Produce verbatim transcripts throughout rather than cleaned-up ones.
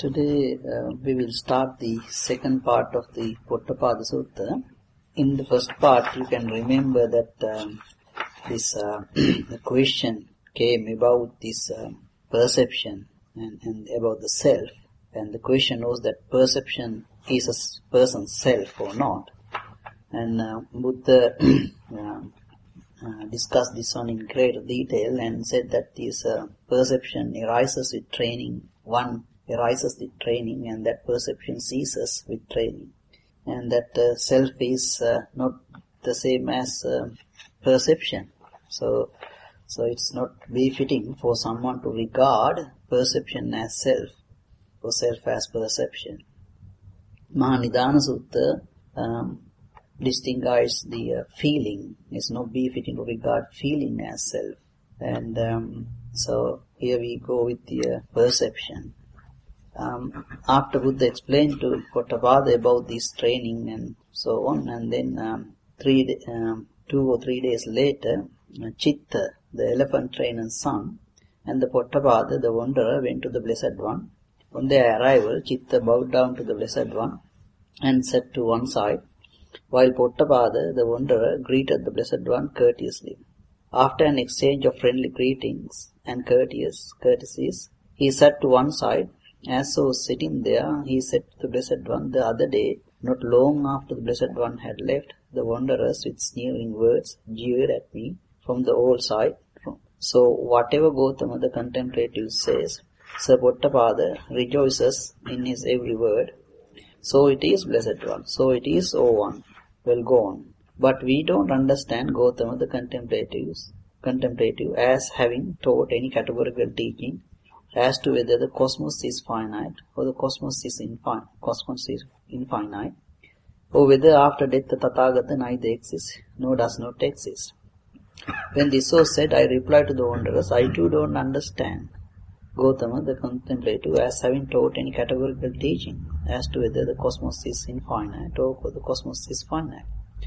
Today uh, we will start the second part of the Pottapada Sutta. In the first part, you can remember that um, this uh, the question came about this uh, perception and, and about the self, and the question was that perception is a person's self or not. And uh, Buddha uh, uh, discussed this one in greater detail and said that this uh, perception arises with training. One arises with training, and that perception ceases with training. And that uh, self is uh, not the same as uh, perception. So, so it's not befitting for someone to regard perception as self, or self as perception. Mahanidana Sutta um, distinguishes the uh, feeling. It's not befitting to regard feeling as self. And um, so here we go with the uh, perception. Um, after Buddha explained to Pottapada about this training and so on, and then um, three, um, two or three days later, uh, Chitta, the elephant trainer's son, and the Pottapada, the wanderer, went to the Blessed One. On their arrival, Chitta bowed down to the Blessed One and sat to one side, while Pottapada, the wanderer, greeted the Blessed One courteously. After an exchange of friendly greetings and courteous courtesies, he sat to one side. As so sitting there, he said to the Blessed One, the other day, not long after the Blessed One had left, the wanderers with sneering words jeered at me from the old side. So whatever Gautama the contemplative says, Sir Pottapada rejoices in his every word. So it is, Blessed One, so it is, O One. Well, go on. But we don't understand Gautama the contemplatives, contemplative as having taught any categorical teaching as to whether the cosmos is finite or the cosmos is infinite, cosmos is infinite, or whether after death the Tathagata neither exists nor does not exist. When this was said, I replied to the wanderers, I too don't understand Gautama the contemplative as having taught any categorical teaching as to whether the cosmos is infinite or the cosmos is finite,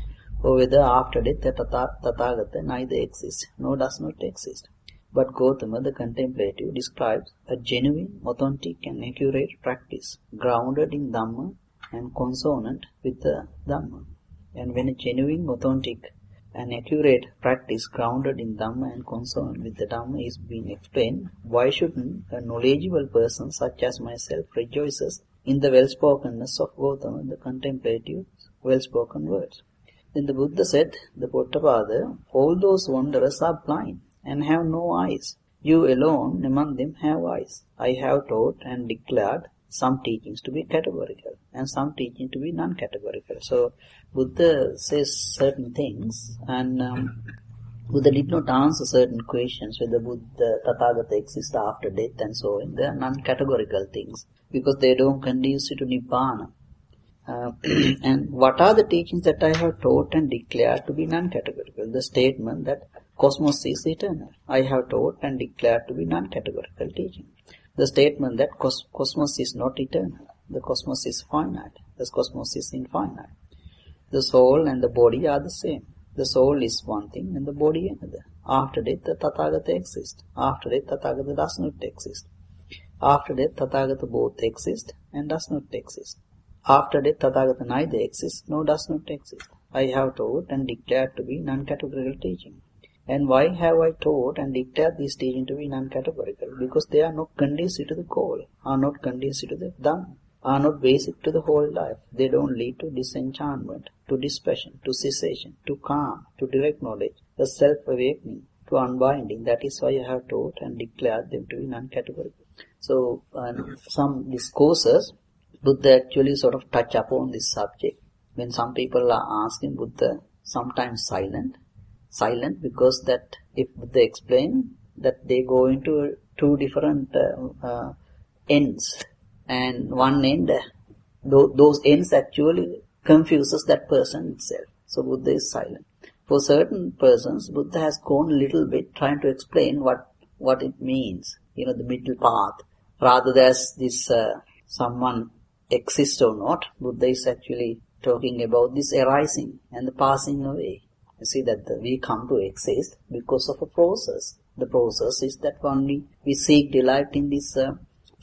or whether after death the Tathagata neither exists nor does not exist. But Gautama the contemplative describes a genuine, authentic and accurate practice grounded in Dhamma and consonant with the Dhamma. And when a genuine, authentic and accurate practice grounded in Dhamma and consonant with the Dhamma is being explained, why shouldn't a knowledgeable person such as myself rejoices in the well-spokenness of Gautama the contemplative's well-spoken words? Then the Buddha said, the Pottapada, all those wanderers are blind and have no eyes. You alone among them have eyes. I have taught and declared some teachings to be categorical and some teaching to be non-categorical. So Buddha says certain things, and um, Buddha did not answer certain questions whether Buddha, Tathagata exists after death and so on. They are non-categorical things because they don't conduce to Nibbana. Uh, and what are the teachings that I have taught and declared to be non-categorical? The statement that cosmos is eternal, I have taught and declared to be non-categorical teaching. The statement that cos- cosmos is not eternal, the cosmos is finite, the cosmos is infinite. The soul and the body are the same. The soul is one thing and the body another. After death, the Tathagata exists. After death, Tathagata does not exist. After death, Tathagata both exist and does not exist. After death, Tathagata neither exists nor does not exist. I have taught and declared to be non-categorical teaching. And why have I taught and declared these teachings to be non-categorical? Because they are not conducive to the goal, are not conducive to the Dhamma, are not basic to the whole life. They don't lead to disenchantment, to dispassion, to cessation, to calm, to direct knowledge, the self-awakening, to unbinding. That is why I have taught and declared them to be non-categorical. So, uh, some discourses, Buddha actually sort of touch upon this subject. When some people are asking Buddha, sometimes silent, silent because that if they explain that they go into two different uh, uh, ends, and one end, th- those ends actually confuses that person itself. So Buddha is silent. For certain persons, Buddha has gone a little bit trying to explain what, what it means, you know, the middle path. Rather than this uh, someone exists or not, Buddha is actually talking about this arising and the passing away. You see that the, we come to exist because of a process. The process is that only we seek delight in this uh,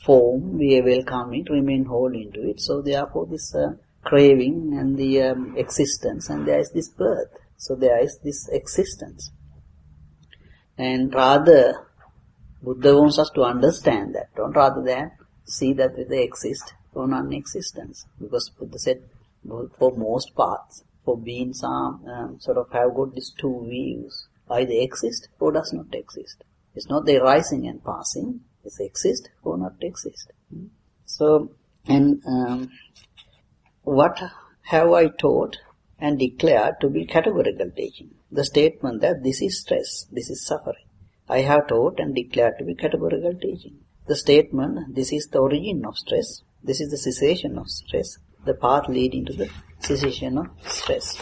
form, we welcome it, remain whole into it. So therefore this uh, craving and the um, existence, and there is this birth. So there is this existence. And rather, Buddha wants us to understand that, rather than see that they exist or non-existence. Because Buddha said, for most parts, for beings are um, sort of have got these two views. Either exist or does not exist. It's not they rising and passing. It's exist or not exist. So, and um, what have I taught and declared to be categorical teaching? The statement that this is stress, this is suffering. I have taught and declared to be categorical teaching. The statement, this is the origin of stress, this is the cessation of stress, the path leading to the cessation of stress.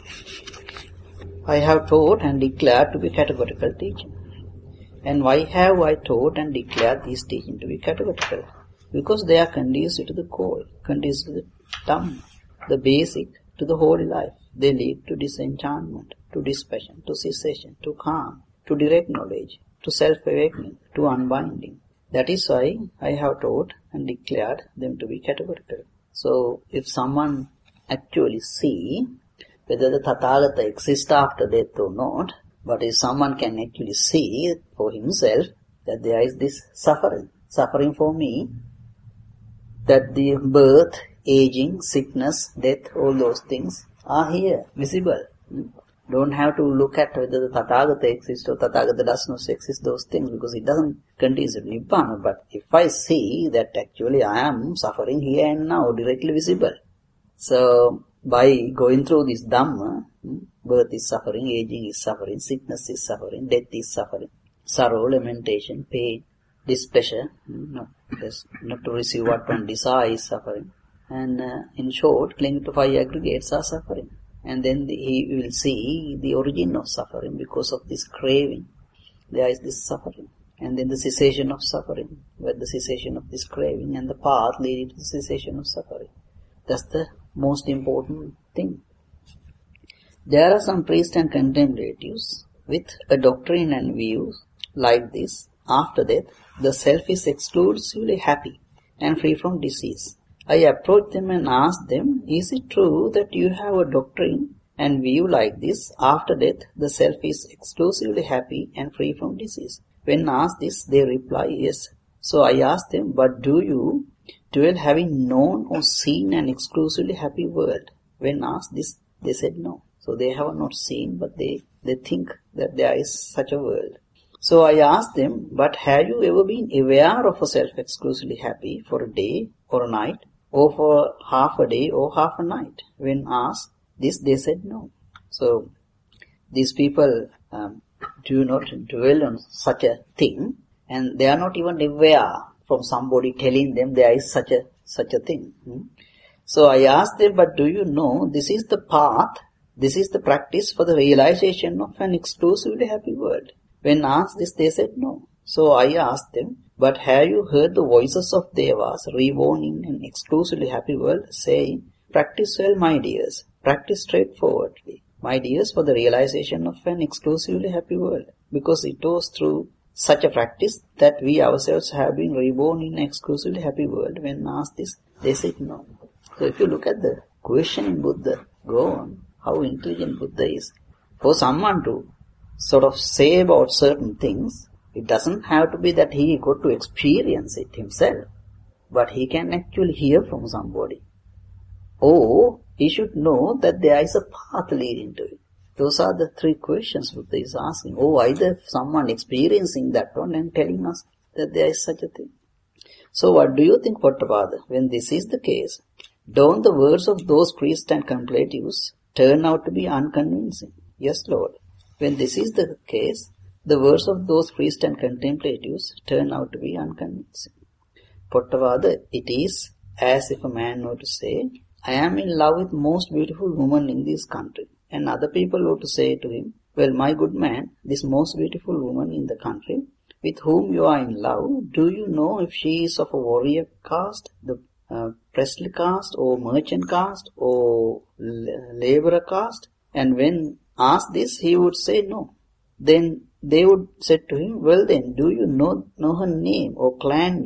I have taught and declared to be categorical teaching. And why have I taught and declared these teachings to be categorical? Because they are conducive to the core, conducive to the Dhamma, the basic to the holy life. They lead to disenchantment, to dispassion, to cessation, to calm, to direct knowledge, to self-awakening, to unbinding. That is why I have taught and declared them to be categorical. So, if someone actually see whether the Tathagata exists after death or not, but if someone can actually see for himself that there is this suffering, suffering for me, that the birth, aging, sickness, death, all those things are here, visible. Don't have to look at whether the Tathagata exists or Tathagata does not exist, those things, because it doesn't contain Nibbana. But if I see that actually I am suffering here and now, directly visible. So, by going through this Dhamma, birth is suffering, aging is suffering, sickness is suffering, death is suffering, sorrow, lamentation, pain, displeasure, not, not to receive what one desire is suffering. And uh, in short, clinging to five aggregates are suffering. And then the, he will see the origin of suffering because of this craving. There is this suffering. And then the cessation of suffering, with the cessation of this craving and the path leading to the cessation of suffering. That's the most important thing. There are some priests and contemplatives with a doctrine and views like this. After death, the self is exclusively happy and free from disease. I approach them and ask them, is it true that you have a doctrine and view like this? After death, the self is exclusively happy and free from disease. When asked this, they reply, yes. So I ask them, but do you dwell having known or seen an exclusively happy world? When asked this, they said no. So they have not seen, but they, they think that there is such a world. So I asked them, but have you ever been aware of a self exclusively happy for a day or a night, or for half a day or half a night? When asked this, they said no. So these people um, do not dwell on such a thing, and they are not even aware from somebody telling them there is such a such a thing. Hmm? So I asked them, but do you know this is the path, this is the practice for the realization of an exclusively happy world? When asked this, they said no. So I asked them, but have you heard the voices of Devas reborn in an exclusively happy world saying, practice well, my dears, practice straightforwardly, my dears, for the realization of an exclusively happy world? Because it was through such a practice that we ourselves have been reborn in an exclusively happy world. When asked this, they said no. So if you look at the question in Buddha, go on, how intelligent Buddha is. For someone to sort of say about certain things, it doesn't have to be that he got to experience it himself, but he can actually hear from somebody. Or he should know that there is a path leading to it. Those are the three questions Buddha is asking. Or either someone experiencing that one and telling us that there is such a thing. So what do you think, Potthapada? When this is the case, don't the words of those priests and contemplatives turn out to be unconvincing? Yes, Lord. When this is the case, the words of those priests and contemplatives turn out to be unconvincing. Potthapada, it is as if a man were to say, I am in love with most beautiful woman in this country. And other people were to say to him, well, my good man, this most beautiful woman in the country, with whom you are in love, do you know if she is of a warrior caste, the uh, priestly caste, or merchant caste, or laborer caste? And when asked this, he would say no. Then they would say to him, well then, do you know, know her name or clan name?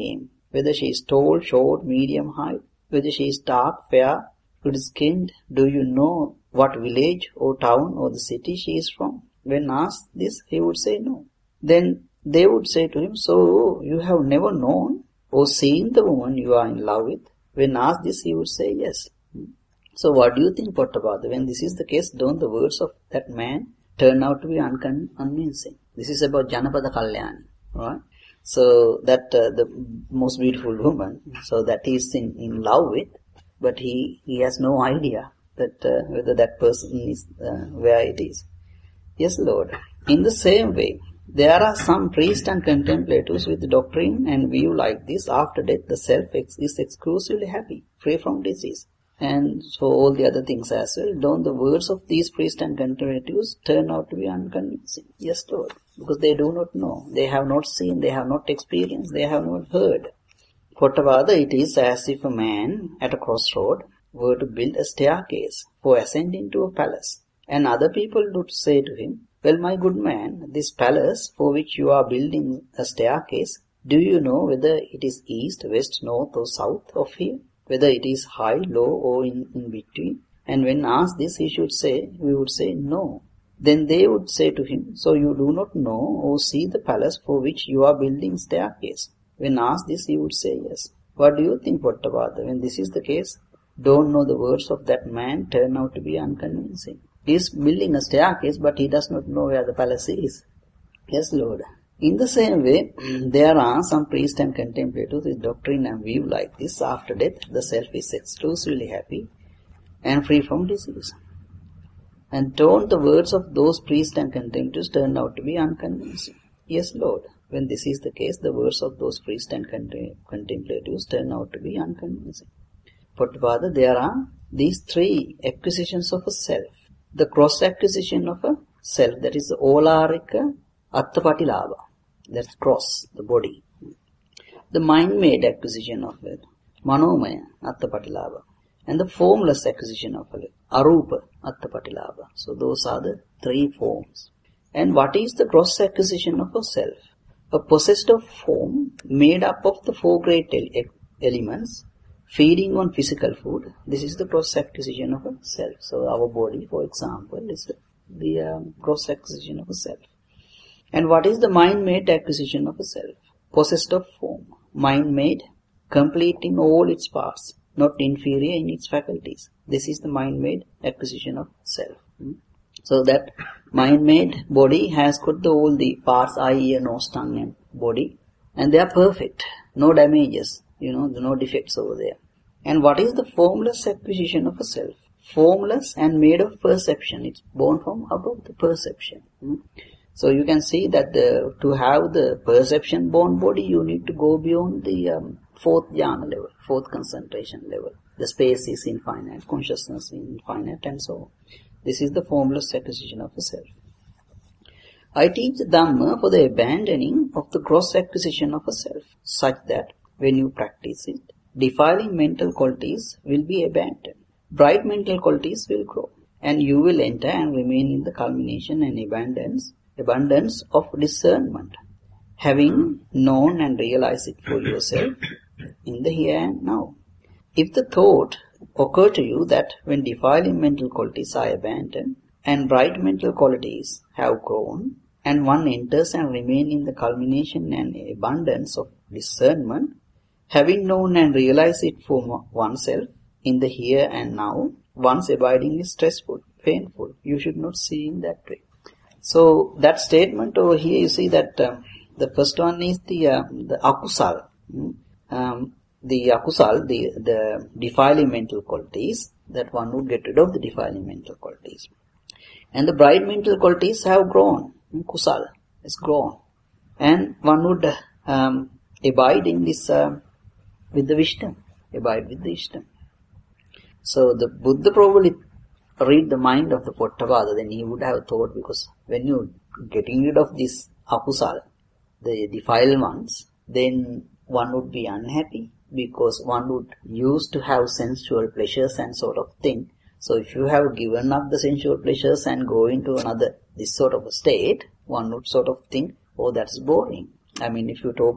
whether she is tall, short, medium height, whether she is dark, fair, good-skinned, do you know what village or town or the city she is from? When asked this, he would say no. Then they would say to him, so you have never known or seen the woman you are in love with? When asked this, he would say yes. So what do you think, Pottappada? When this is the case, don't the words of that man turn out to be unconvincing? This is about Janapada Kalyani, right? So that uh, the most beautiful woman, so that he is in, in love with, but he, he has no idea that uh, whether that person is uh, where it is. Yes, Lord. In the same way, there are some priests and contemplators with doctrine and view like this. After death, the self is exclusively happy, free from disease. And so all the other things as well. Don't the words of these priests and contemplators turn out to be unconvincing? Yes, Lord. Because they do not know. They have not seen, they have not experienced, they have not heard. Pottappada, it is as if a man at a crossroad were to build a staircase for ascending to a palace. And other people would say to him, well, my good man, this palace for which you are building a staircase, do you know whether it is east, west, north or south of here? Whether it is high, low or in, in between? And when asked this, he should say, we would say no. Then they would say to him, so you do not know or see the palace for which you are building staircase? When asked this, he would say yes. What do you think, Pottappada? When this is the case, don't know the words of that man turn out to be unconvincing. He is building a staircase, but he does not know where the palace is. Yes, Lord. In the same way, there are some priests and contemplators with doctrine and view like this. After death, the self is exclusively happy and free from disease. And don't the words of those priests and contemplators turn out to be unconvincing? Yes, Lord. When this is the case, the words of those priests and contemplators turn out to be unconvincing. Pottappada, there are these three acquisitions of a self. The cross-acquisition of a self, that is the Olarika Attapatilabha. That's cross, the body. The mind-made acquisition of it, Manomaya Attapatilabha. And the formless acquisition of it, Arupa Attapatilabha. So those are the three forms. And what is the cross-acquisition of a self? A possessed of form made up of the four great elements, feeding on physical food. This is the cross-acquisition of a self. So our body, for example, is the um, cross-acquisition of a self. And what is the mind-made acquisition of a self? Possessed of form, mind-made, complete in all its parts, not inferior in its faculties. This is the mind-made acquisition of self. So that mind-made body has got the, all the parts, eye, ear, nose, tongue and body, and they are perfect, no damages, you know, no defects over there. And what is the formless acquisition of a self? Formless and made of perception. It's born from out of the perception. So you can see that the, to have the perception-born body, you need to go beyond the um, fourth jhana level, fourth concentration level. The space is infinite, consciousness is infinite, and so on. This is the formless acquisition of a self. I teach the Dhamma for the abandoning of the gross acquisition of a self, such that when you practice it, defiling mental qualities will be abandoned. Bright mental qualities will grow, and you will enter and remain in the culmination and abundance abundance of discernment, having known and realized it for yourself in the here and now. If the thought occur to you that when defiling mental qualities are abandoned and bright mental qualities have grown, and one enters and remains in the culmination and abundance of discernment, having known and realized it for oneself in the here and now, one's abiding is stressful, painful. You should not see in that way. So that statement over here, you see that um, the first one is the uh, the akusal, um, the akusal, the the defiling mental qualities, that one would get rid of the defiling mental qualities, and the bright mental qualities have grown. Kusal has grown, and one would um, abide in this uh, with the wisdom, abide with the wisdom. So the Buddha probably read the mind of the Pottappada, then he would have thought, because when you getting rid of this akusal, the defiled ones, then one would be unhappy, because one would used to have sensual pleasures and sort of thing. So if you have given up the sensual pleasures and go into another, this sort of a state, one would sort of think, oh, that's boring. I mean, if you talk to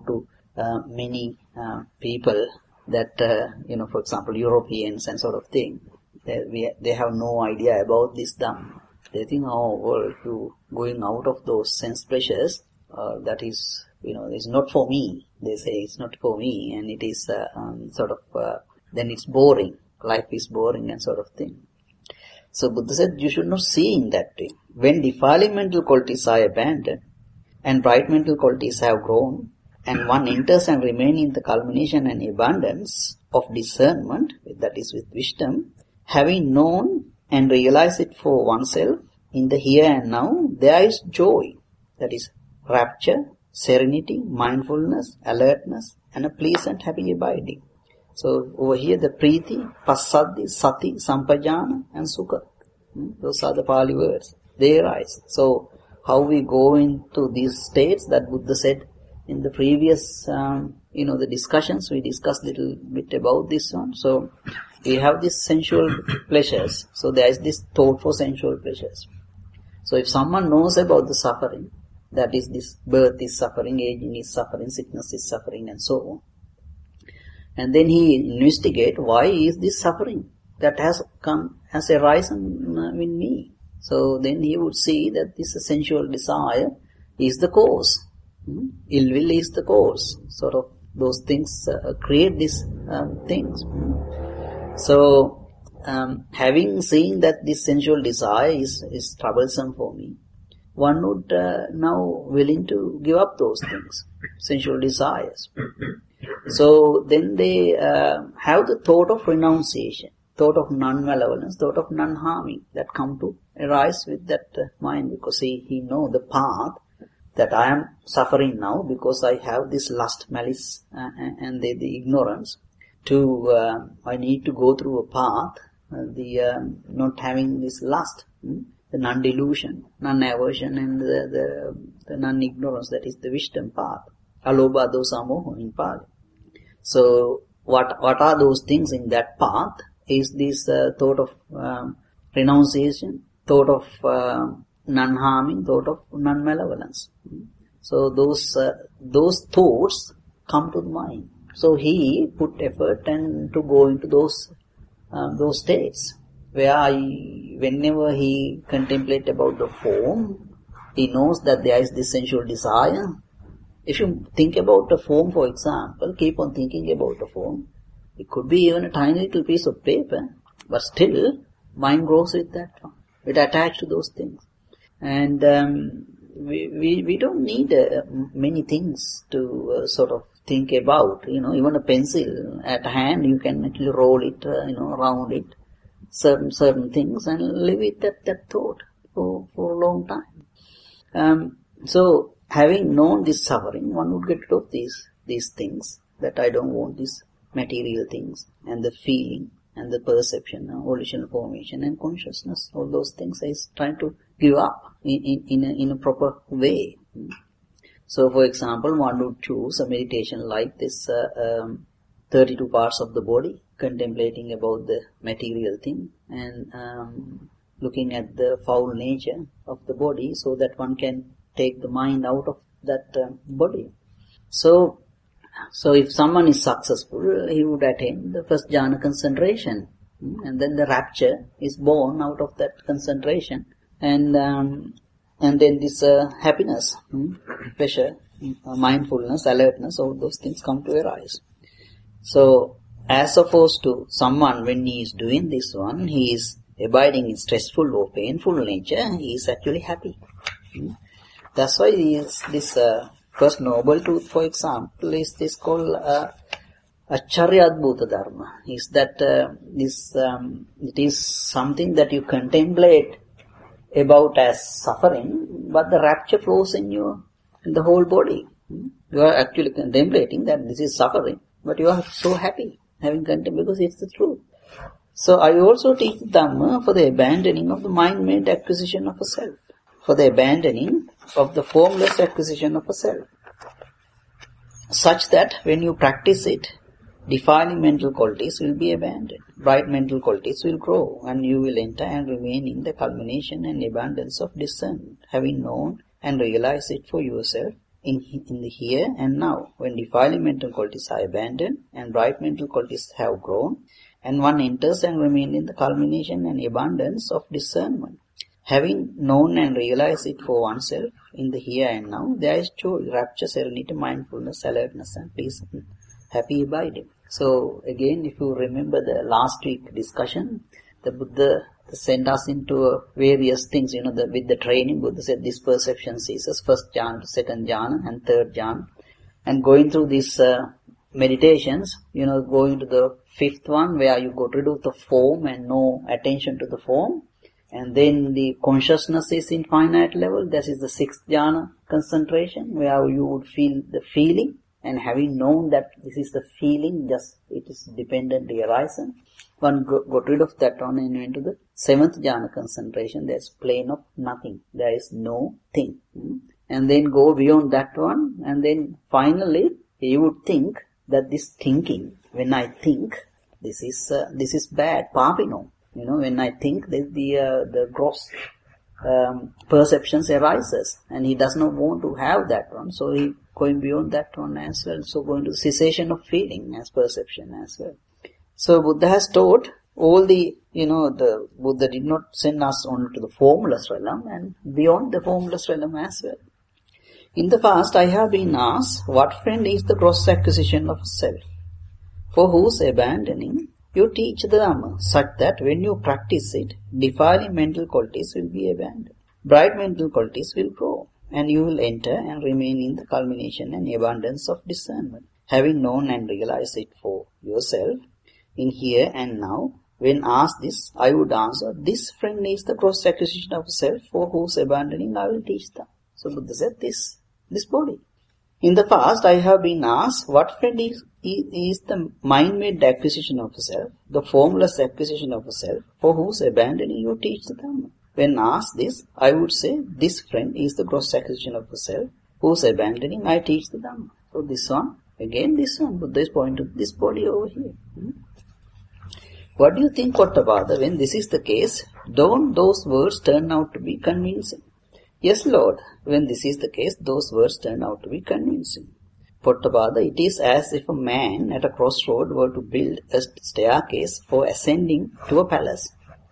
uh, many uh, people that, uh, you know, for example, Europeans and sort of thing, they, we, they have no idea about this Dhamma. They think, oh, well, you going out of those sense pleasures, uh, that is, you know, is not for me. They say it's not for me, and it is uh, um, sort of, uh, then it's boring. Life is boring and sort of thing. So Buddha said, you should not see in that way. When defiling mental qualities are abandoned, and bright mental qualities have grown, and one enters and remains in the culmination and abundance of discernment, that is with wisdom, having known and realized it for oneself in the here and now, there is joy, that is rapture, serenity, mindfulness, alertness, and a pleasant happy abiding. So over here the Priti, Passaddi, Sati, Sampajana and Sukha. Those are the Pali words. They arise. So how we go into these states that Buddha said in the previous, um, you know, the discussions, we discussed a little bit about this one. So we have these sensual pleasures. So there is this thought for sensual pleasures. So if someone knows about the suffering, that is this birth is suffering, aging is suffering, sickness is suffering and so on. And then he investigate why is this suffering that has come, has arisen in me. So then he would see that this sensual desire is the cause. Hmm? Ill will is the cause. Sort of those things uh, create these um, things. Hmm? So um, having seen that this sensual desire is, is troublesome for me, one would uh, now willing to give up those things, sensual desires. So then they uh, have the thought of renunciation, thought of non-malevolence, thought of non-harming that come to arise with that uh, mind, because he, he know the path that I am suffering now because I have this lust, malice uh, and the, the ignorance. To uh, I need to go through a path, uh, the um, not having this lust, hmm? the non-delusion, non-aversion and the, the, the non-ignorance, that is the wisdom path. Alobha dosa moha in Pali. So what what are those things in that path is this uh, thought of um, renunciation, thought of uh, non-harming, thought of non-malevolence. So those uh, those thoughts come to the mind. So he put effort and to go into those uh, those states where I, whenever he contemplate about the form, he knows that there is this sensual desire. If you think about a form, for example, keep on thinking about a form. It could be even a tiny little piece of paper, but still, mind grows with that one. It attached to those things. And um, we, we we don't need uh, many things to uh, sort of think about. You know, even a pencil at hand, you can actually roll it, uh, you know, round it, certain certain things, and live with that, that thought for, for a long time. Um, so, having known this suffering, one would get rid of these these things, that I don't want these material things, and the feeling, and the perception, uh, volitional formation, and consciousness. All those things I trying to give up in, in, in, a, in a proper way. So, for example, one would choose a meditation like this, uh, um, thirty-two parts of the body, contemplating about the material thing, and um, looking at the foul nature of the body, so that one can take the mind out of that uh, body. So, so if someone is successful, he would attain the first jhana concentration, and then the rapture is born out of that concentration, and um, and then this uh, happiness, hmm, pleasure, uh, mindfulness, alertness, all those things come to arise. So, as opposed to someone when he is doing this one, he is abiding in stressful or painful nature, he is actually happy. Hmm. That's why this, this uh, first noble truth, for example, is this called uh, Acharya Adbhuta Dharma. Is that uh, this um, it is something that you contemplate about as suffering, but the rapture flows in your in the whole body. You are actually contemplating that this is suffering, but you are so happy having contemplated because it's the truth. So I also teach Dhamma for the abandoning of the mind-made acquisition of a self, for the abandoning of the formless acquisition of a self, such that when you practice it, defiling mental qualities will be abandoned, bright mental qualities will grow, and you will enter and remain in the culmination and abundance of discernment, having known and realized it for yourself in, in the here and now, when defiling mental qualities are abandoned and bright mental qualities have grown, and one enters and remains in the culmination and abundance of discernment. Having known and realized it for oneself in the here and now, there is joy, rapture, serenity, mindfulness, alertness, and peace and happy abiding. So again, if you remember the last week discussion, the Buddha sent us into uh, various things, you know, the, with the training. Buddha said this perception ceases, first jhana, second jhana, and third jhana. And going through these uh, meditations, you know, going to the fifth one where you got rid of the form and no attention to the form. And then the consciousness is in finite level. That is the sixth jhana concentration, where you would feel the feeling. And having known that this is the feeling, just it is dependently arising, one got, got rid of that one and went to the seventh jhana concentration. There is plane of nothing. There is no thing. And then go beyond that one, and then finally you would think that this thinking, when I think, this is uh, this is bad, papino. You know, when I think, the the, uh, the gross um, perceptions arises, and he does not want to have that one, so he going beyond that one as well. So going to cessation of feeling as perception as well. So Buddha has taught all the, you know, the Buddha did not send us only to the formless realm and beyond the formless realm as well. In the past, I have been asked, what friend is the gross acquisition of self, for whose abandoning you teach the Dhamma, such that when you practice it, defiling mental qualities will be abandoned. Bright mental qualities will grow, and you will enter and remain in the culmination and abundance of discernment. Having known and realized it for yourself, in here and now, when asked this, I would answer, this friend is the gross acquisition of self, for whose abandoning I will teach them. So Buddha said this, this body. In the past, I have been asked, what friend is, is the mind-made acquisition of self, the formless acquisition of self, for whose abandoning you teach the Dhamma. When asked this, I would say, this friend is the gross acquisition of self, whose abandoning I teach the Dhamma. So this one, again this one, Buddha is pointing to this body over here. Hmm? What do you think, Pottapada, when this is the case, don't those words turn out to be convincing? Yes, Lord, when this is the case, those words turn out to be convincing. Pottapada, it is as if a man at a crossroad were to build a staircase for ascending to a palace.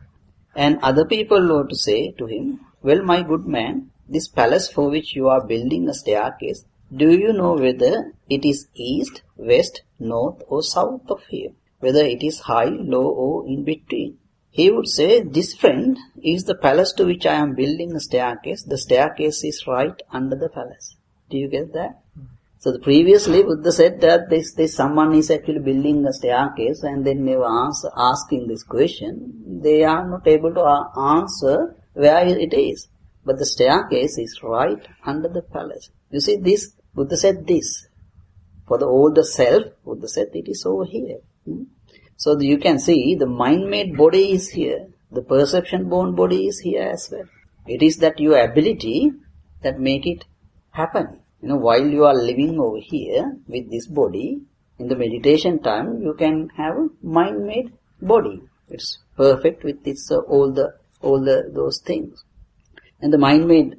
And other people were to say to him, well, my good man, this palace for which you are building a staircase, do you know whether it is east, west, north or south of here? Whether it is high, low or in between? He would say, this friend is the palace to which I am building a staircase. The staircase is right under the palace. Do you get that? So the previously Buddha said that this, this someone is actually building a staircase, and then they were ask, asking this question. They are not able to answer where it is. But the staircase is right under the palace. You see this, Buddha said this. For the older self, Buddha said it is over here. Hmm? So you can see the mind-made body is here. The perception-born body is here as well. It is that your ability that make it happen. You know, while you are living over here with this body, in the meditation time, you can have a mind-made body. It's perfect with its uh, all the all the those things. And the mind-made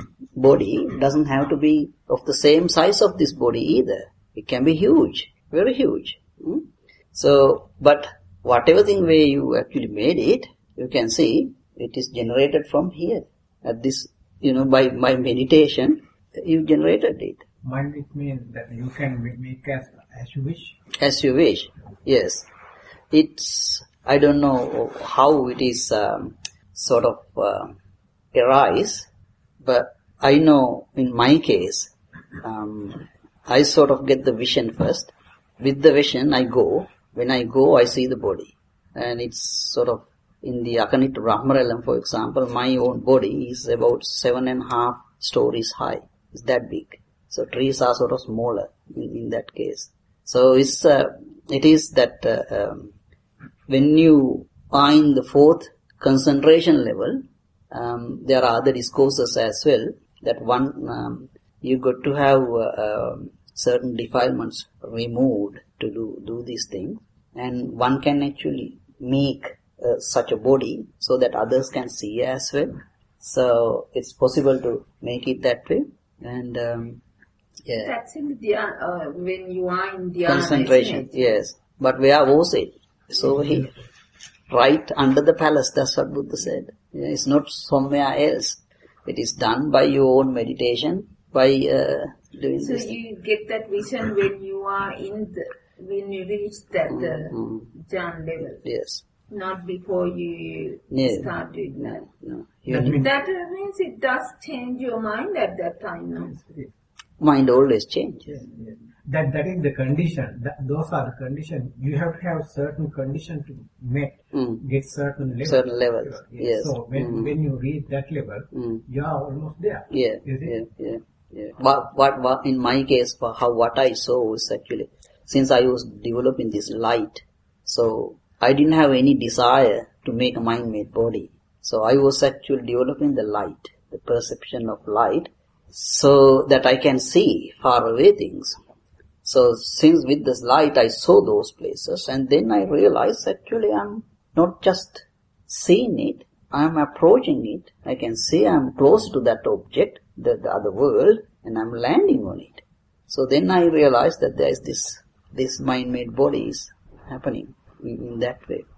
body doesn't have to be of the same size of this body either. It can be huge, very huge. Hmm? So, but whatever thing where you actually made it, you can see it is generated from here. At this, you know, by, by meditation, you generated it. Mind, it means that you can make as, as you wish? As you wish, yes. It's, I don't know how it is um, sort of uh, arise, but I know in my case, um, I sort of get the vision first. With the vision, I go. When I go, I see the body. And it's sort of, in the Akanita Brahma realm, for example, my own body is about seven and a half stories high. It's that big. So trees are sort of smaller in, in that case. So it's, uh, it is that uh, um, when you are in the fourth concentration level, um, there are other discourses as well, that one, um, you got to have uh, uh, certain defilements removed to do, do these things. And one can actually make uh, such a body so that others can see as well. So it's possible to make it that way. And um, Yeah. That's in the dhyan, uh, when you are in dhyana. Concentration, yes. But where was it? It's over here. Right under the palace, that's what Buddha said. Yeah, it's not somewhere else. It is done by your own meditation, by uh, doing so this. So you get that vision when you are in the, when you reach that uh, mm-hmm. jhana level. Yes. Not before you yeah. start doing that. No. That means, that means it does change your mind at that time, no? Mind always changes. Yes, yes. That that is the condition. That, those are the conditions. You have to have certain condition to make mm. get certain level. Certain levels. Yes. yes. So when mm. when you reach that level, mm. you are almost there. Yeah. Yeah. Yeah. Yeah. What, what what in my case, how what I saw is actually, since I was developing this light, so I didn't have any desire to make a mind-made body. So I was actually developing the light, the perception of light, so that I can see far away things. So since with this light I saw those places, and then I realized actually I'm not just seeing it, I'm approaching it. I can see I'm close to that object, the, the other world, and I'm landing on it. So then I realized that there is this, this mind-made body is happening in, in that way.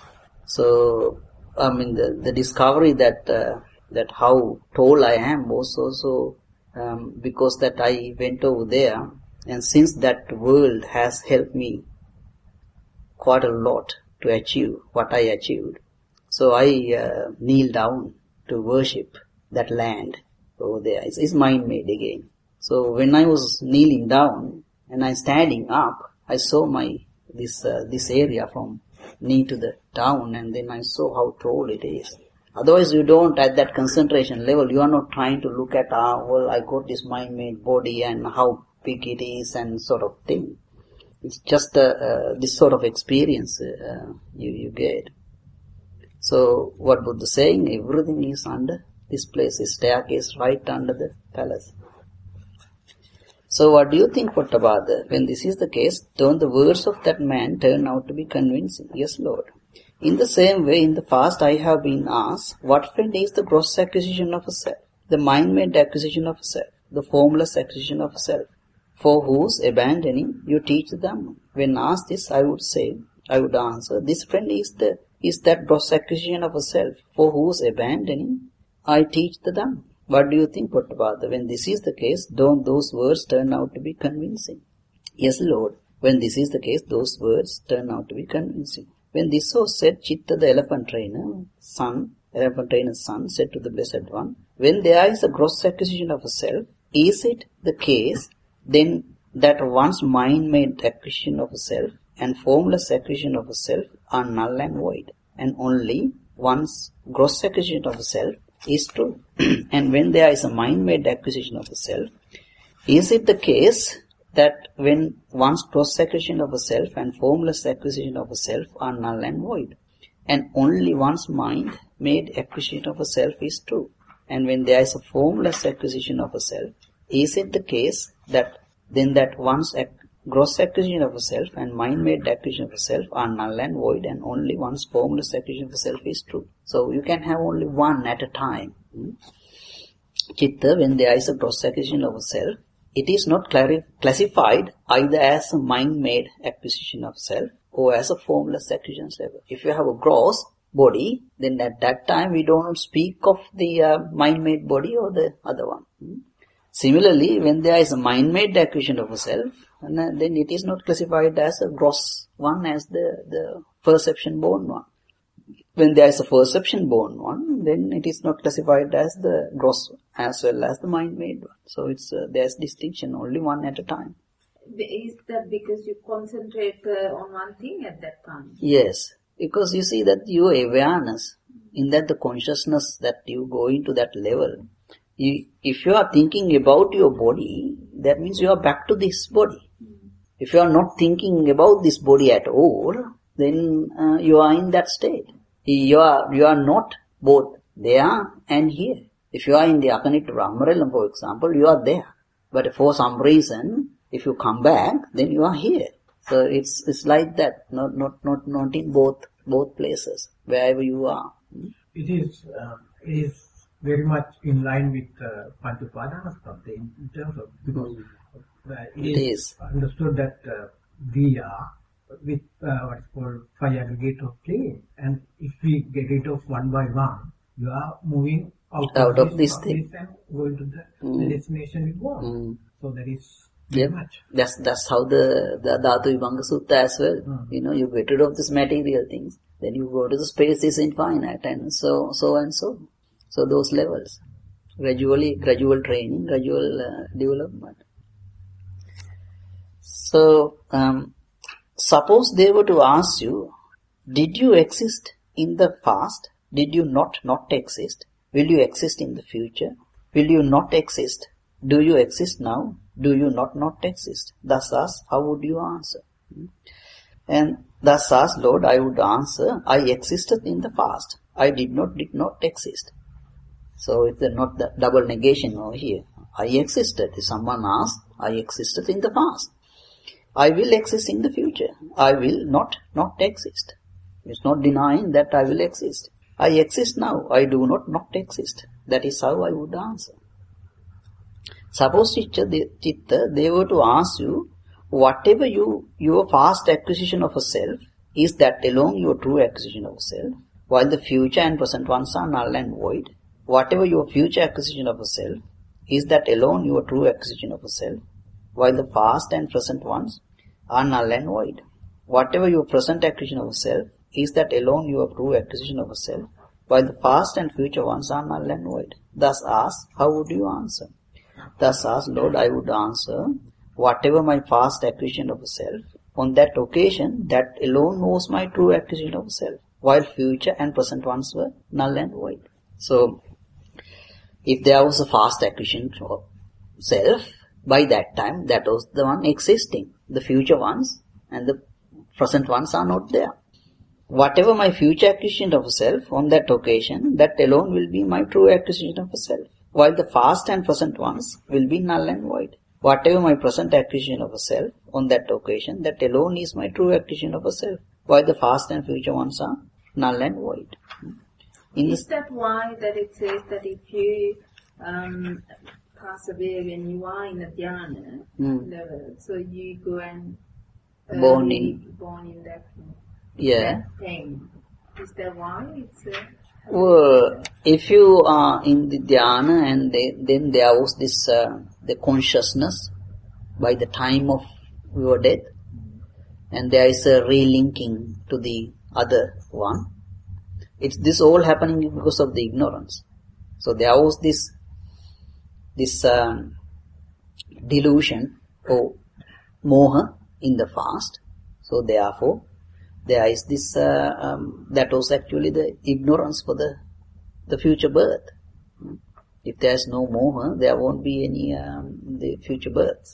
So, I mean, the, the discovery that, uh, that how tall I am was also, um, because that I went over there, and since that world has helped me quite a lot to achieve what I achieved. So I uh, kneel down to worship that land over there. It's, it's mind-made again. So when I was kneeling down and I standing up, I saw my this uh, this area from knee to the down, and then I saw how tall it is. Otherwise, you don't, at that concentration level, you are not trying to look at, ah, well, I got this mind-made body and how big it is and sort of thing. It's just uh, uh, this sort of experience uh, you, you get. So what Buddha is saying, everything is under this place, is staircase right under the palace. So what do you think, Pottabhada? When this is the case, don't the words of that man turn out to be convincing? Yes, Lord. In the same way, in the past I have been asked, what friend is the gross acquisition of a self, the mind-made acquisition of a self, the formless acquisition of a self, for whose abandoning you teach the Dhamma? When asked this, I would say, I would answer, this friend is the is that gross acquisition of a self, for whose abandoning I teach the Dhamma. What do you think, Pottabhada? When this is the case, don't those words turn out to be convincing? Yes, Lord. When this is the case, those words turn out to be convincing. When this was said, Chitta, the elephant trainer, son, elephant trainer's son, said to the Blessed One, when there is a gross acquisition of a self, is it the case then that one's mind-made acquisition of a self and formless acquisition of a self are null and void, and only one's gross acquisition of a self is true? And when there is a mind-made acquisition of a self, is it the case that when one's gross acquisition of a self and formless acquisition of a self are null and void, and only one's mind-made acquisition of a self is true? And when there is a formless acquisition of a self, is it the case that then that one's ac- gross acquisition of a self and mind-made acquisition of a self are null and void, and only one's formless acquisition of a self is true? So you can have only one at a time. Hmm? Chitta, when there is a gross acquisition of a self, it is not clari- classified either as a mind-made acquisition of self or as a formless acquisition of self. If you have a gross body, then at that time we don't speak of the uh, mind-made body or the other one. Hmm? Similarly, when there is a mind-made acquisition of a self, then it is not classified as a gross one, as the, the perception-born one. When there is a perception-born one, then it is not classified as the gross as well as the mind-made one. So it's uh, there's distinction, only one at a time. Is that because you concentrate uh, on one thing at that time? Yes, because you see that your awareness, in that the consciousness that you go into that level, you, if you are thinking about your body, that means you are back to this body. Mm. If you are not thinking about this body at all, then uh, you are in that state. You are, you are not both there and here. If you are in the Akanita Brahmarelam, for example, you are there. But for some reason, if you come back, then you are here. So it's, it's like that, not, not, not, not in both, both places, wherever you are. It is, uh, it is very much in line with uh, Pancha Upadana Skandha in, in terms of, because Uh, It it is. is understood that uh, we are with uh, what is called five aggregate of plane, and if we get rid of one by one, you are moving out, Out of of this, this of thing. this and going to the, Mm. the destination you want. Mm. So that is very Yep. much. That's that's how the the Dhatu Vibhanga Sutta as well. Mm. You know, you get rid of this material things, then you go to the space is infinite, and so so and so. So those levels, gradually, gradual training, gradual uh, development. So, um, suppose they were to ask you, did you exist in the past? Did you not not exist? Will you exist in the future? Will you not exist? Do you exist now? Do you not not exist? Thus asked, how would you answer? And thus asked, Lord, I would answer, I existed in the past. I did not, did not exist. So it's not the double negation over here. I existed. If someone asks, I existed in the past. I will exist in the future. I will not, not exist. It's not denying that I will exist. I exist now. I do not, not exist. That is how I would answer. Suppose, Chitta, they were to ask you, whatever you, your past acquisition of a self, is that alone your true acquisition of a self, while the future and present ones are null and void. Whatever your future acquisition of a self, is that alone your true acquisition of a self, while the past and present ones are null and void. Whatever your present acquisition of a self, is that alone your true acquisition of a self, while the past and future ones are null and void. Thus asked, how would you answer? Thus asked, Lord, I would answer, whatever my past acquisition of a self, on that occasion, that alone was my true acquisition of a self, while future and present ones were null and void. So, if there was a past acquisition of self, by that time, that was the one existing. The future ones and the present ones are not there. Whatever my future acquisition of a self, on that occasion, that alone will be my true acquisition of a self, while the past and present ones will be null and void. Whatever my present acquisition of a self, on that occasion, that alone is my true acquisition of a self, while the past and future ones are null and void. In Is that why that it says that if you um, pass away when you are in a dhyana Mm. level, so you go and uh, Born in- born in that, Yeah. that thing. Is that why it's uh, Well, if you are in the dhyana and they, then there was this, uh, the consciousness by the time of your death, and there is a relinking to the other one. It's this all happening because of the ignorance. So there was this, this um, delusion or moha in the past. So therefore, there is this, uh, um, that was actually the ignorance for the, the future birth. If there is no moha, there won't be any, um, the future births.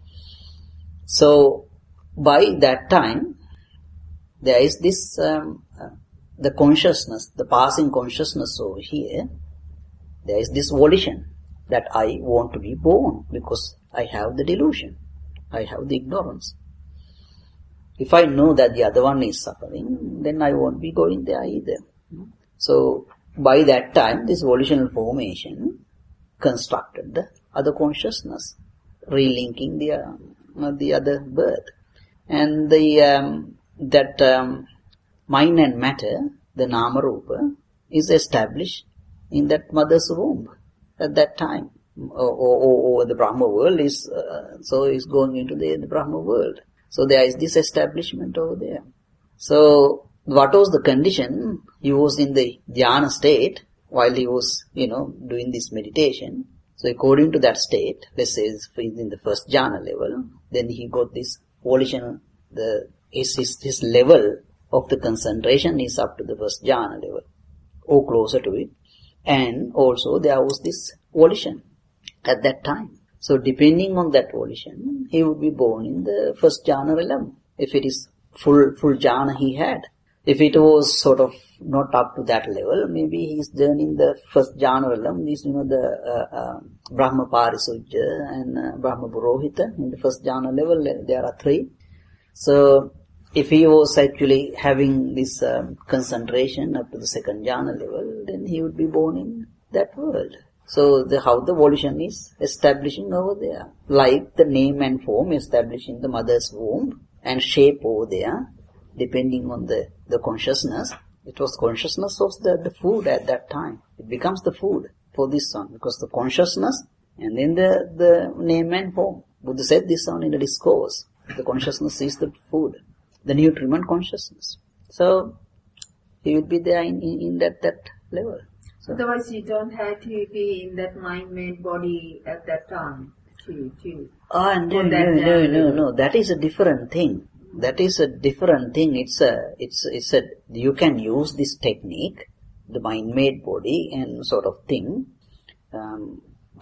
So, by that time, there is this, um, uh, the consciousness, the passing consciousness over here, there is this volition that I want to be born because I have the delusion, I have the ignorance. If I know that the other one is suffering, then I won't be going there either. So, by that time, this volitional formation constructed the other consciousness, relinking the, uh, the other birth. And the, um, that, um, mind and matter, the nama rupa, is established in that mother's womb at that time. Or, or, or the Brahma world is, uh, so is going into the, the Brahma world. So there is this establishment over there. So what was the condition? He was in the dhyana state while he was, you know, doing this meditation. So according to that state, let's say he's in the first jhana level, then he got this volition, the, his, his, his level of the concentration is up to the first jhana level, or closer to it. And also there was this volition at that time. So depending on that volition, he would be born in the first jhana realm, if it is full, full jhana he had. If it was sort of not up to that level, maybe he's done in the first jhana realm, these, you know, the uh, uh, Brahma Parisujya and uh, Brahma Purohita. In the first jhana level, there are three. So if he was actually having this um, concentration up to the second jhana level, then he would be born in that world. So the, how the volition is establishing over there. Like the name and form establishing the mother's womb and shape over there, depending on the, the consciousness. It was consciousness of the, the food at that time. It becomes the food for this one, because the consciousness and then the, the name and form. Buddha said this one in the discourse. The consciousness is the food, the nutriment consciousness. So he will be there in, in, in that, that level. So, otherwise you don't have to be in that mind-made body at that time to, to oh, no, no, no, no, no. That is a different thing. That is a different thing. It's a, it's, it's a, you can use this technique, the mind-made body and sort of thing. Um,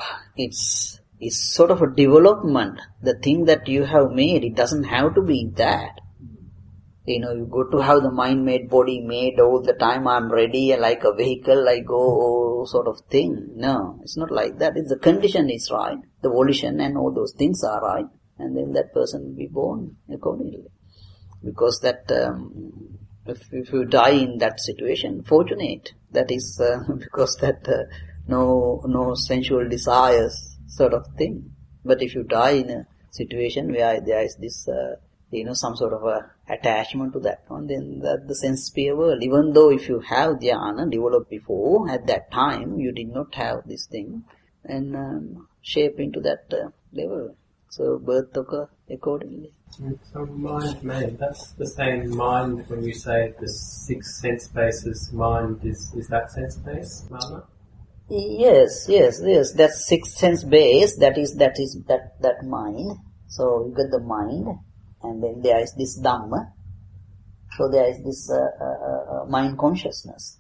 it's, it's sort of a development. The thing that you have made, it doesn't have to be that. You know, you go to have the mind-made body made all the time, I'm ready, like a vehicle, I go, sort of thing. No, it's not like that. It's the condition is right, the volition and all those things are right, and then that person will be born accordingly. Because that, um, if, if you die in that situation, fortunate. That is, uh, because that, uh, no, no sensual desires sort of thing. But if you die in a situation where there is this, uh, you know, some sort of a attachment to that one, then that the sense sphere world. Even though if you have dhyana developed before, at that time, you did not have this thing, and um, shape into that uh, level. So birth occur accordingly. So mind, man, that's the same mind when you say the six sense bases, mind is, is that sense base, Mama? Yes, yes, yes, that's six sense base, that is, that is, that, that mind. So you get the mind, and then there is this Dhamma. So there is this uh, uh, uh, mind consciousness.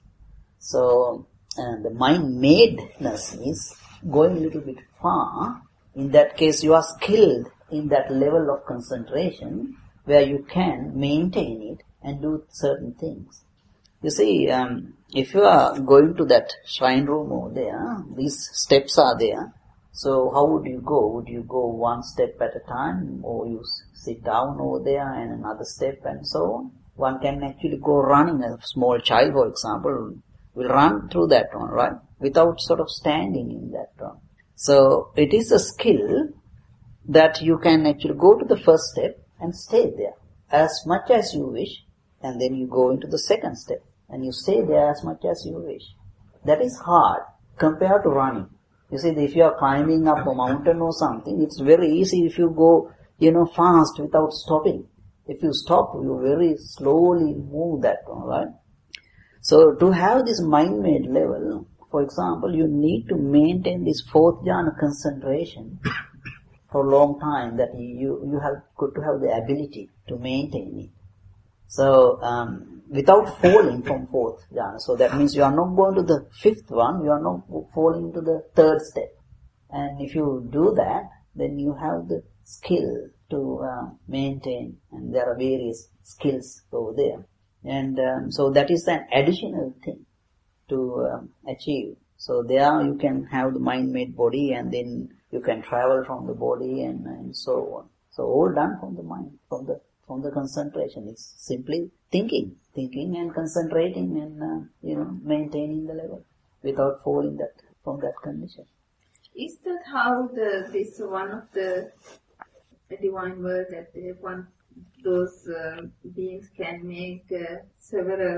So uh, the mind madness is going a little bit far. In that case, you are skilled in that level of concentration where you can maintain it and do certain things. You see, um, if you are going to that shrine room over there, these steps are there. So how would you go? Would you go one step at a time, or you sit down over there and another step and so on? One can actually go running. A small child, for example, will run through that one, right? Without sort of standing in that one. So it is a skill that you can actually go to the first step and stay there as much as you wish, and then you go into the second step and you stay there as much as you wish. That is hard compared to running. You see, if you are climbing up a mountain or something, it's very easy if you go, you know, fast without stopping. If you stop, you very slowly move that one, right? So to have this mind-made level, for example, you need to maintain this fourth jhana concentration for a long time, that you, you have got to have the ability to maintain it. So, um, without falling from fourth jhana. So that means you are not going to the fifth one, you are not falling to the third step. And if you do that, then you have the skill to uh, maintain, and there are various skills over there. And um, so that is an additional thing to um, achieve. So there you can have the mind-made body, and then you can travel from the body and, and so on. So all done from the mind, from the from the concentration. It's simply thinking, thinking and concentrating and, uh, you know, maintaining the level without falling that from that condition. Is that how the this one of the, the divine word that they one those uh, beings can make uh, several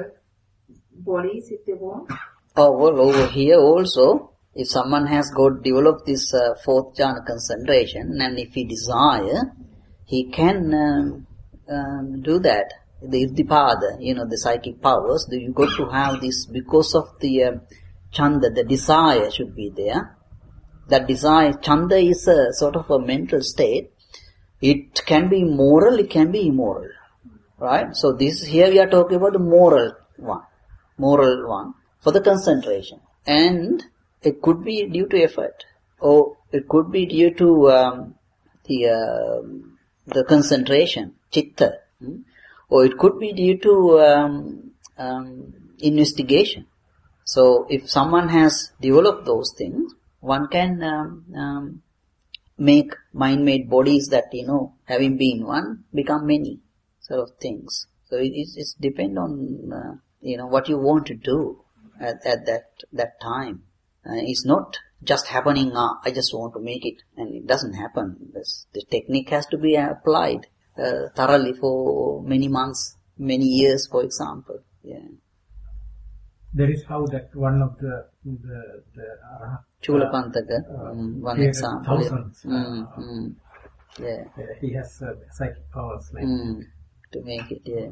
bodies if they want? Oh, well, over here also, if someone has got developed this uh, fourth jhana concentration, and if he desire, he can um, um, do that. The Iddhipada, you know, the psychic powers, you got to have this because of the uh, chanda, the desire should be there. That desire, chanda is a sort of a mental state. It can be moral, it can be immoral. Right? So this, here we are talking about the moral one. Moral one. For the concentration. And it could be due to effort. Or it could be due to um, the uh, the concentration, chitta. Hmm? Or it could be due to um, um, investigation. So if someone has developed those things, one can um, um, make mind-made bodies that, you know, having been one, become many sort of things. So it is it's depend on, uh, you know, what you want to do at, at that that time. Uh, it's not just happening, ah, I just want to make it, and it doesn't happen. This, the technique has to be applied uh, thoroughly for many months, many years, for example. Yeah. That is how that one of the the, the uh, Chulapantaka, uh, mm, one created example. thousands. Yeah. Mm, uh, mm, yeah. uh, he has uh, psychic powers like Mm, to make it, yeah.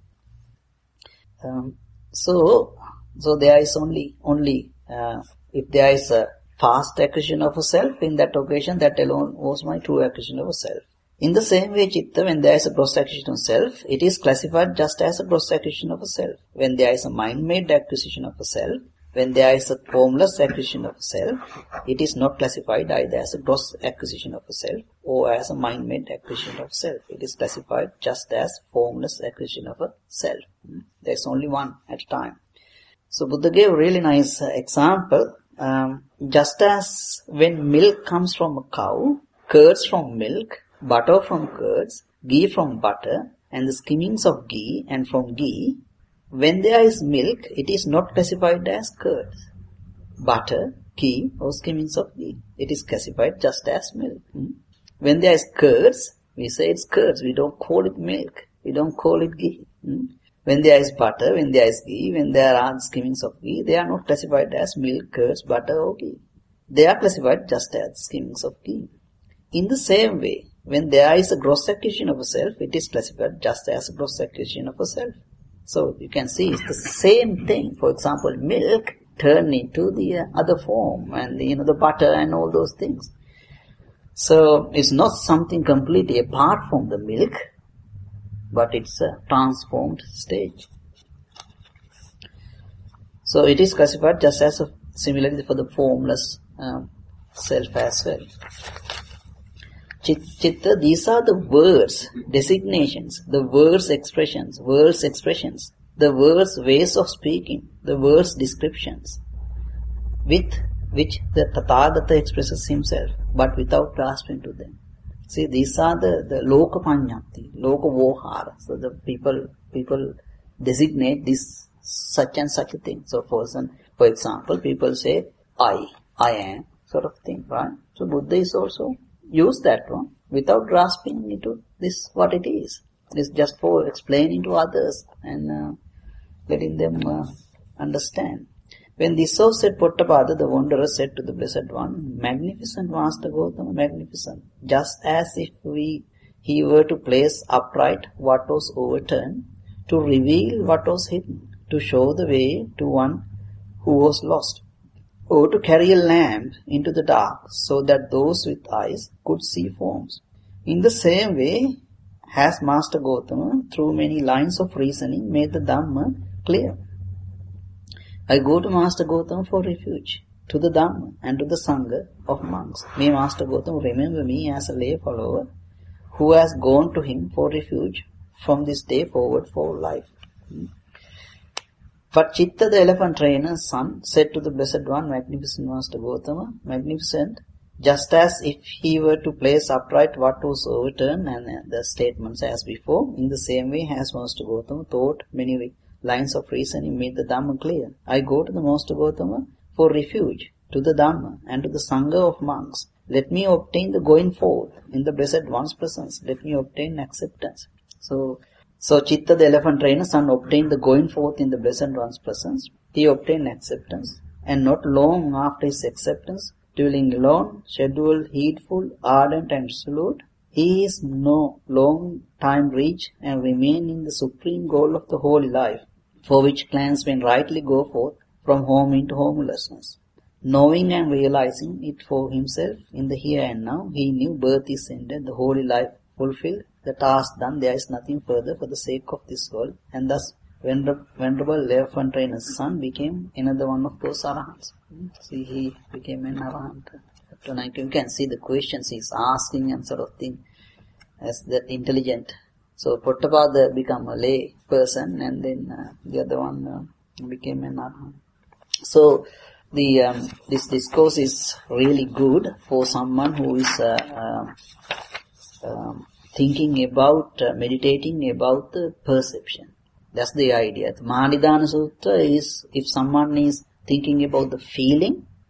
Um, so, so there is only, only, uh, if there is a fast acquisition of a self, in that occasion, that alone was my true acquisition of a self. In the same way, Chitta, when there is a gross acquisition of self, it is classified just as a gross acquisition of a self. When there is a mind-made acquisition of a self, when there is a formless acquisition of a self, it is not classified either as a gross acquisition of a self or as a mind-made acquisition of self. It is classified just as formless acquisition of a self. There is only one at a time. So Buddha gave a really nice uh, example. Um, just as when milk comes from a cow, curds from milk, butter from curds, ghee from butter, and the skimmings of ghee and from ghee, when there is milk, it is not classified as curds, butter, ghee, or skimmings of ghee. It is classified just as milk. Hmm? When there is curds, we say it's curds. We don't call it milk. We don't call it ghee. Hmm? When there is butter, when there is ghee, when there are skimmings of ghee, they are not classified as milk, curds, butter, or ghee. They are classified just as skimmings of ghee. In the same way, when there is a gross acquisition of a self, it is classified just as a gross acquisition of a self. So you can see it's the same thing. For example, milk turned into the uh, other form, and the, you know the butter and all those things. So it's not something completely apart from the milk, but it's a transformed stage. So it is classified just as a, similarly for the formless um, self as well. Chitta, these are the words, designations, the words expressions, words expressions, the words ways of speaking, the words descriptions, with which the Tathagata expresses himself, but without grasping to them. See, these are the, the loka panyati, loka vohara. So the people, people designate this such and such a thing. So for, for example, people say, I, I am, sort of thing, right? So Buddha is also use that one without grasping into this what it is. It's just for explaining to others and uh, letting them uh, understand. When this was said, Pottapada, the wanderer, said to the Blessed One, "Magnificent Master Gautama, magnificent. Just as if we he were to place upright what was overturned, to reveal what was hidden, to show the way to one who was lost, or to carry a lamp into the dark so that those with eyes could see forms. In the same way has Master Gautama, through many lines of reasoning, made the Dhamma clear. I go to Master Gautama for refuge, to the Dhamma and to the Sangha of monks. May Master Gautama remember me as a lay follower who has gone to him for refuge from this day forward for life." But Chitta, the elephant trainer's son, said to the Blessed One, "Magnificent Master Gautama, magnificent, just as if he were to place upright what was overturned," and the statements as before, in the same way has Master Gautama thought many lines of reasoning made the Dhamma clear. I go to the Master Gautama for refuge, to the Dhamma and to the Sangha of monks. Let me obtain the going forth in the Blessed One's presence. Let me obtain acceptance. So, So Chitta, the elephant trainer's son, obtained the going forth in the Blessed One's presence. He obtained acceptance, and not long after his acceptance, dwelling alone, scheduled, heedful, ardent and resolute, he is no long time reach and remain in the supreme goal of the holy life, for which clansmen rightly go forth from home into homelessness. Knowing and realizing it for himself in the here and now, he knew birth is ended, the holy life fulfilled, the task done, there is nothing further for the sake of this world, and thus Venerable, Venerable elephant trainer's son became another one of those arahants. See, he became an arahant. Tonight you can see the questions he's asking and sort of thing as that intelligent. So Pottapada became a lay person, and then uh, the other one uh, became an arahant. So the um, this discourse is really good for someone who is uh, uh, um, thinking about, uh, meditating about the perception. That's the idea. The Mahanidana Sutta is, if someone is thinking about the feeling,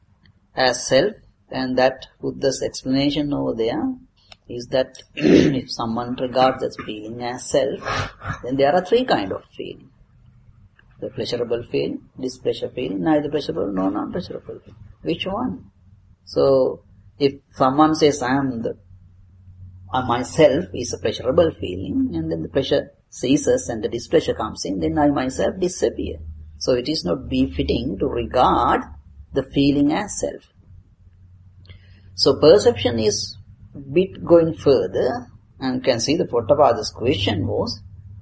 as self, and that Buddha's explanation over there is that if someone regards that feeling as self, then there are three kind of feeling. The pleasurable feeling, displeasure feeling, neither pleasurable nor non-pleasurable feeling. Which one? So, if someone says I am the, I myself is a pleasurable feeling, and then the pleasure ceases and the displeasure comes in, then I myself disappear. So it is not befitting to regard the feeling as self. So perception is bit going further, and you can see the Pottapada's question was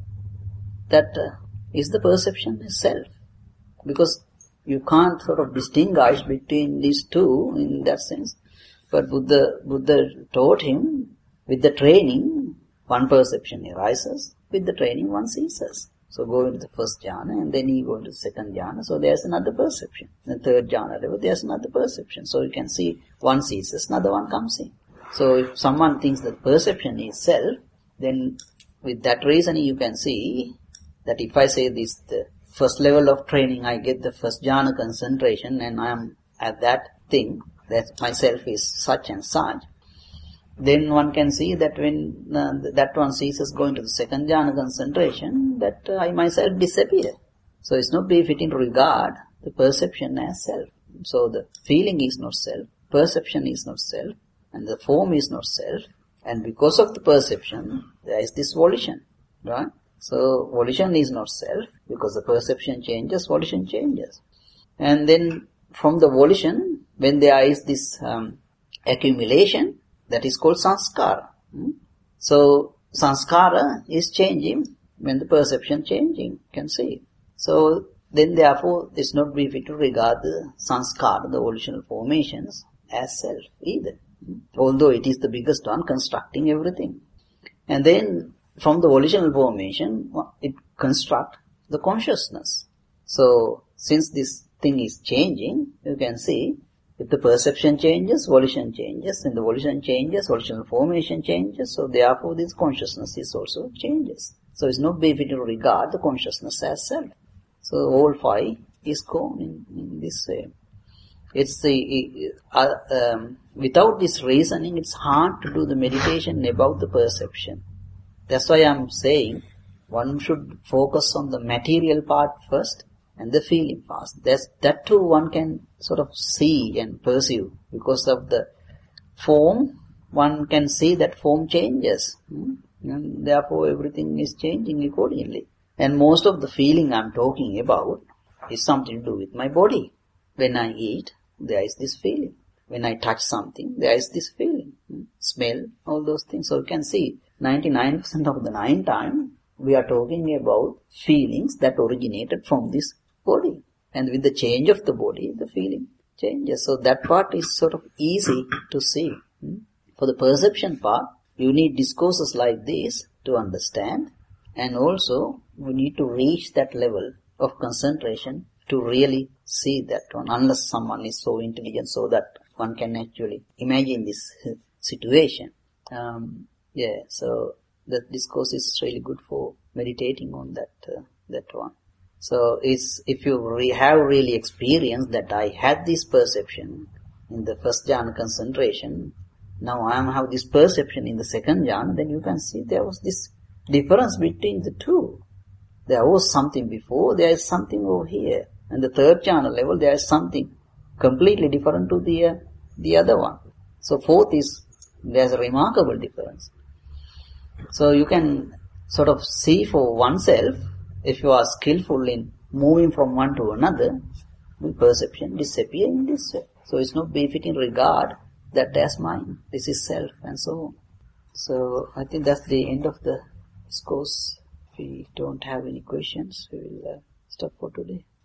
that uh, is the perception a self? Because you can't sort of distinguish between these two in that sense. But Buddha, Buddha taught him, with the training, one perception arises, with the training one ceases. So go into the first jhana, and then you go into the second jhana, so there's another perception. The third jhana level, there's another perception. So you can see one ceases, another one comes in. So if someone thinks that perception is self, then with that reasoning you can see that if I say this, the first level of training, I get the first jhana concentration, and I am at that thing, that myself is such and such, then one can see that when uh, that one ceases going to the second jhana concentration, that uh, I myself disappear. So it's not befitting to regard the perception as self. So the feeling is not self, perception is not self, and the form is not self, and because of the perception, there is this volition, right? So volition is not self, because the perception changes, volition changes. And then from the volition, when there is this um, accumulation, that is called sanskara. Hmm? So sanskara is changing when the perception changing, you can see. So then therefore it's not befit to regard the sanskara, the volitional formations, as self either. Hmm? Although it is the biggest one constructing everything. And then from the volitional formation, it constructs the consciousness. So since this thing is changing, you can see if the perception changes, volition changes, and the volition changes, volitional formation changes, so therefore this consciousness is also changes. So it's not befitting to regard the consciousness as self. So all five is gone in, in this way. It's the, uh, um, without this reasoning, it's hard to do the meditation about the perception. That's why I'm saying one should focus on the material part first, and the feeling part. That's, that too one can sort of see and perceive. Because of the form, one can see that form changes. Hmm? And therefore everything is changing accordingly. And most of the feeling I'm talking about is something to do with my body. When I eat, there is this feeling. When I touch something, there is this feeling. Hmm? Smell, all those things. So you can see ninety-nine percent of the nine time we are talking about feelings that originated from this body. And with the change of the body, the feeling changes. So that part is sort of easy to see. Hmm? For the perception part, you need discourses like this to understand. And also, we need to reach that level of concentration to really see that one. Unless someone is so intelligent so that one can actually imagine this situation. Um, yeah, so that discourse is really good for meditating on that, uh, that one. So it's, if you re- have really experienced that I had this perception in the first jhana concentration, now I am have this perception in the second jhana, then you can see there was this difference between the two. There was something before, there is something over here. And the third jhana level, there is something completely different to the, uh, the other one. So fourth is, there's a remarkable difference. So you can sort of see for oneself, if you are skillful in moving from one to another, will perception disappear in this way. So it's not befitting regard that as mine, this is self, and so on. So I think that's the end of the discourse. If we don't have any questions, we will uh, stop for today.